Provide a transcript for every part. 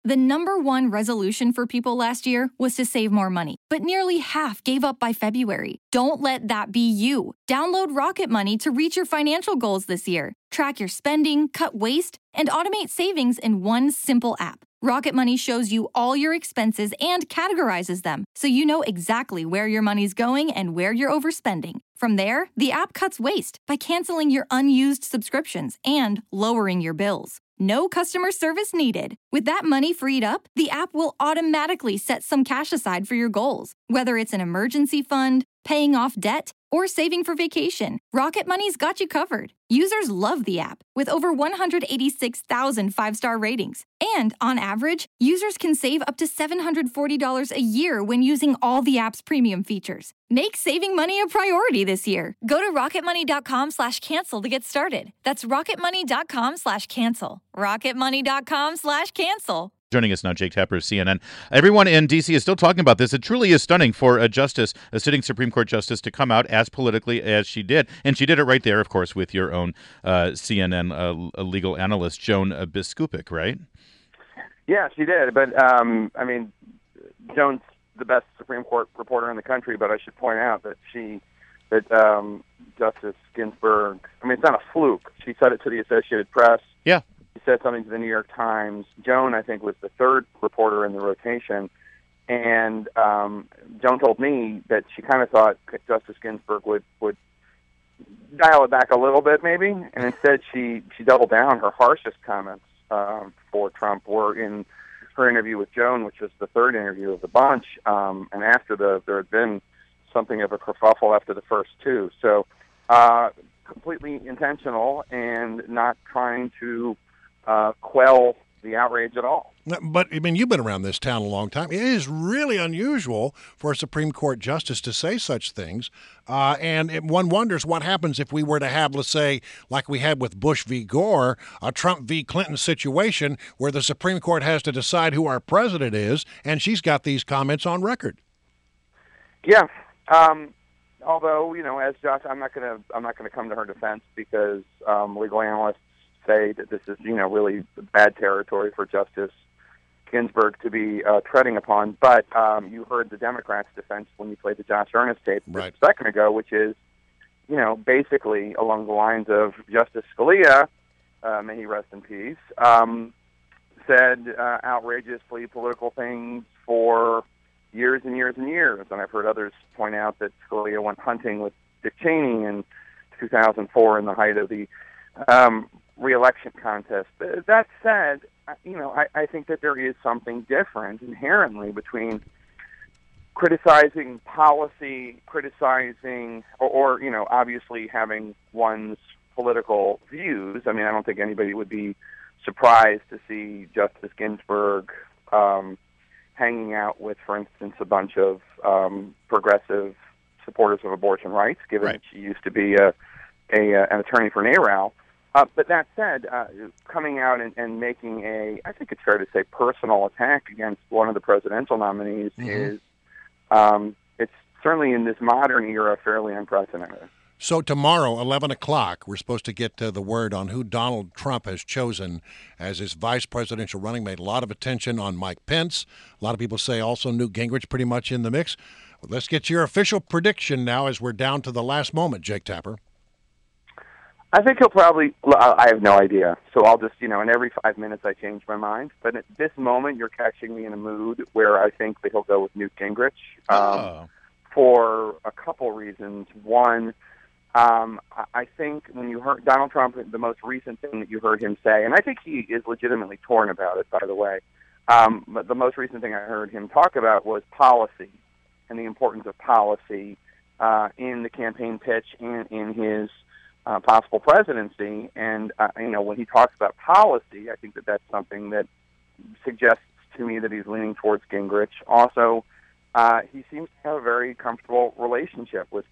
The number one resolution for people last year was to save more money, but nearly half gave up by February. Don't let that be you. Download Rocket Money to reach your financial goals this year. Track your spending, cut waste, and automate savings in one simple app. Rocket Money shows you all your expenses and categorizes them, so you know exactly where your money's going and where you're overspending. From there, the app cuts waste by canceling your unused subscriptions and lowering your bills. No customer service needed. With that money freed up, the app will automatically set some cash aside for your goals. Whether it's an emergency fund, paying off debt, or saving for vacation, Rocket Money's got you covered. Users love the app, with over 186,000 five-star ratings. And on average, users can save up to $740 a year when using all the app's premium features. Make saving money a priority this year. Go to rocketmoney.com/cancel to get started. That's rocketmoney.com/cancel. rocketmoney.com/cancel. Joining us now, Jake Tapper of CNN. Everyone in D.C. is still talking about this. It truly is stunning for a sitting Supreme Court justice, to come out as politically as she did. And she did it right there, of course, with your own CNN legal analyst, Joan Biskupic, right? Yeah, she did. But, Joan's the best Supreme Court reporter in the country, but I should point out that Justice Ginsburg, it's not a fluke. She said it to the Associated Press. Yeah. She said something to the New York Times. Joan, I think, was the third reporter in the rotation. And Joan told me that she kind of thought Justice Ginsburg would dial it back a little bit, maybe. And instead, she doubled down. Her harshest comments for Trump were in her interview with Joan, which was the third interview of the bunch. And after there had been something of a kerfuffle after the first two. So completely intentional and not trying to quell the outrage at all. But, you've been around this town a long time. It is really unusual for a Supreme Court justice to say such things. And one wonders what happens if we were to have, let's say, like we had with Bush v. Gore, a Trump v. Clinton situation where the Supreme Court has to decide who our president is, and she's got these comments on record. Yeah. Although, as Josh, I'm not going to come to her defense because legal analysts say that this is, really bad territory for Justice Ginsburg to be treading upon. But you heard the Democrats' defense when you played the Josh Earnest tape a second ago, which is, basically along the lines of Justice Scalia, may he rest in peace, said outrageously political things for years and years and years. And I've heard others point out that Scalia went hunting with Dick Cheney in 2004 in the height of the re-election contest. That said, I think that there is something different inherently between criticizing policy, or obviously having one's political views. I don't think anybody would be surprised to see Justice Ginsburg hanging out with, for instance, a bunch of progressive supporters of abortion rights, given that she used to be an attorney for NARAL. But that said, coming out and making I think it's fair to say, personal attack against one of the presidential nominees is, it's certainly in this modern era, fairly unprecedented. So tomorrow, 11 o'clock, we're supposed to get the word on who Donald Trump has chosen as his vice presidential running mate. A lot of attention on Mike Pence. A lot of people say also Newt Gingrich pretty much in the mix. Well, let's get your official prediction now as we're down to the last moment, Jake Tapper. I think he'll probably, I have no idea. So I'll just, in every 5 minutes I change my mind. But at this moment, you're catching me in a mood where I think that he'll go with Newt Gingrich for a couple reasons. One, I think when you heard Donald Trump, the most recent thing that you heard him say, and I think he is legitimately torn about it, by the way, but the most recent thing I heard him talk about was policy and the importance of policy in the campaign pitch and in his possible presidency. And, when he talks about policy, I think that that's something that suggests to me that he's leaning towards Gingrich. Also, he seems to have a very comfortable relationship with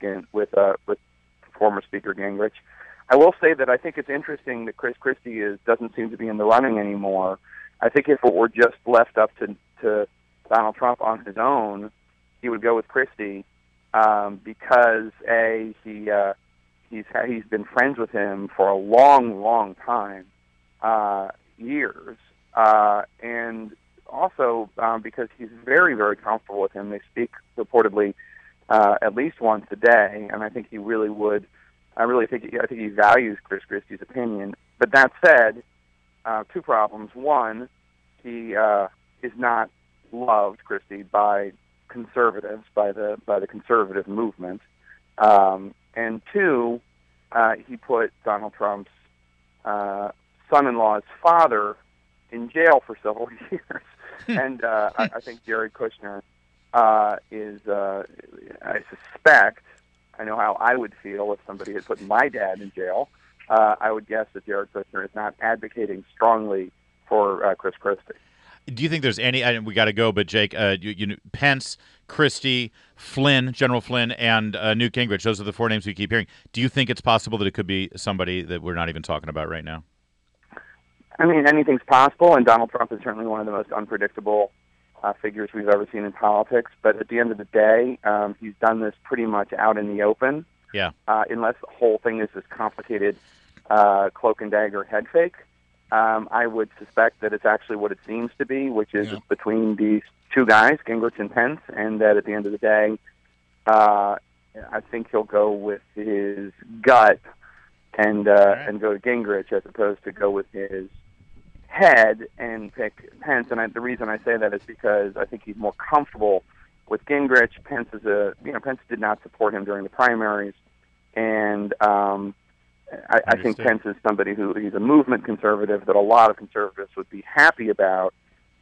former Speaker Gingrich. I will say that I think it's interesting that Chris Christie doesn't seem to be in the running anymore. I think if it were just left up to Donald Trump on his own, he would go with Christie because he's been friends with him for a long, long time, years, and also because he's very, very comfortable with him. They speak reportedly at least once a day, and I think he really would. I think he values Chris Christie's opinion. But that said, two problems. One, he is not loved, Christie, by conservatives, by the conservative movement. And two, he put Donald Trump's son-in-law's father in jail for several years. And I think Jared Kushner is, I suspect, I know how I would feel if somebody had put my dad in jail. I would guess that Jared Kushner is not advocating strongly for Chris Christie. Do you think there's any? We got to go, but Jake, Pence, Christie, Flynn, General Flynn, and Newt Gingrich. Those are the four names we keep hearing. Do you think it's possible that it could be somebody that we're not even talking about right now? I mean, anything's possible, and Donald Trump is certainly one of the most unpredictable figures we've ever seen in politics. But at the end of the day, he's done this pretty much out in the open. Yeah. Unless the whole thing is this complicated cloak and dagger head fake, I would suspect that it's actually what it seems to be, which is it's between these two guys, Gingrich and Pence, and that at the end of the day, I think he'll go with his gut and go to Gingrich as opposed to go with his head and pick Pence. And the reason I say that is because I think he's more comfortable with Gingrich. Pence Pence did not support him during the primaries, and I think Pence is somebody he's a movement conservative that a lot of conservatives would be happy about.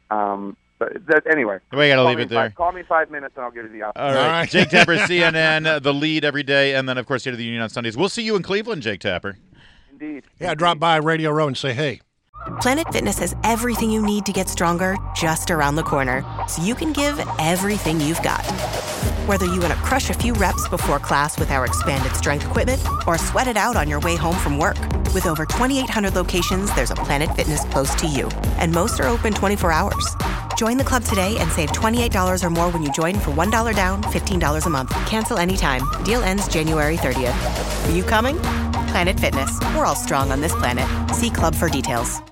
But anyway, we got to leave it there. Call me 5 minutes and I'll give you the option. All right. Jake Tapper, CNN, The Lead every day, and then, of course, State of the Union on Sundays. We'll see you in Cleveland, Jake Tapper. Indeed. Yeah, drop by Radio Row and say hey. Planet Fitness has everything you need to get stronger just around the corner, so you can give everything you've got. Whether you want to crush a few reps before class with our expanded strength equipment or sweat it out on your way home from work. With over 2,800 locations, there's a Planet Fitness close to you, and most are open 24 hours. Join the club today and save $28 or more when you join for $1 down, $15 a month. Cancel anytime. Deal ends January 30th. Are you coming? Planet Fitness. We're all strong on this planet. See club for details.